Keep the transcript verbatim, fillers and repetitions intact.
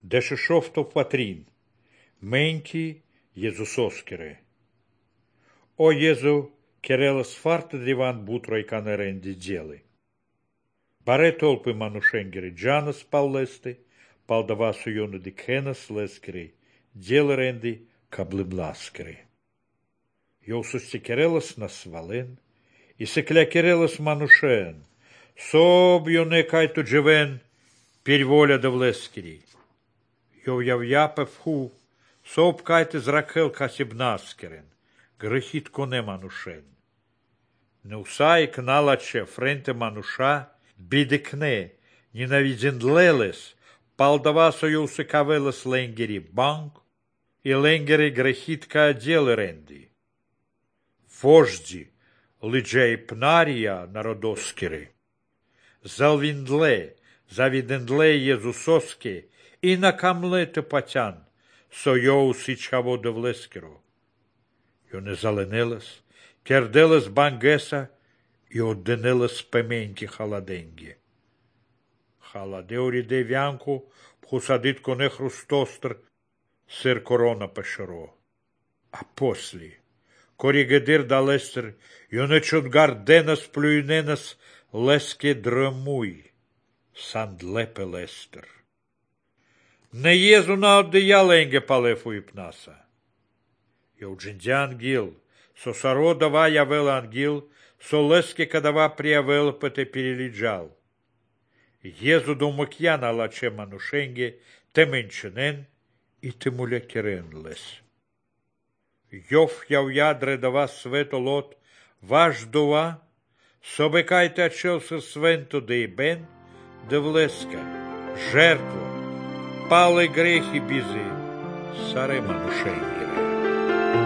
дешешов-то патрин, меньки Езусоскере. О Езу керелас фарта диван бутрой канеренди делы. Баре толпы манушенгери джанас паллесты, палдавасу юну дикхенас лескери, делы ренди каблыбласкери. Йосусти керелас насвален, и секля керелас манушен, соб юне кайту джевен, переволя давлескери. Йов явяпе фху, соб кайте зракхел касибнаскерен, грехит коне манушен. Неусай кналаче френте мануша, бидекне, ненавиден лелес, палдава союсы кавелес ленгери банк, и ленгери грехитка отделы ренди. Вожди, лиджей пнария народоскери, залвиндле, завидендле езусоске, и накамле тепатян, союз и чаво девлескеро. Йоне заленелес, керделес бангеса, и отденелес пеменьки халаденги. Халадеури девянку, пхусадит коне хрустостр, сыр корона пешеро. А после, коригедир далестер, йоне чудгар денас плюйненас, леске драмуй, сандлепе лестер. Не езу на одеяленге палефу и пнаса. Йоуджинди ангил, со саро дава явел ангил, со леске кадава приявел пете перелиджал. Езу до макьяна лаче манушенге, теменченен и темуля керен лес. Йов яв ядре дава свето лот, ваш дова, собекайте очелся свенто да и бен, да влеска, жертва, палы грехи бизи, саре манушенгере.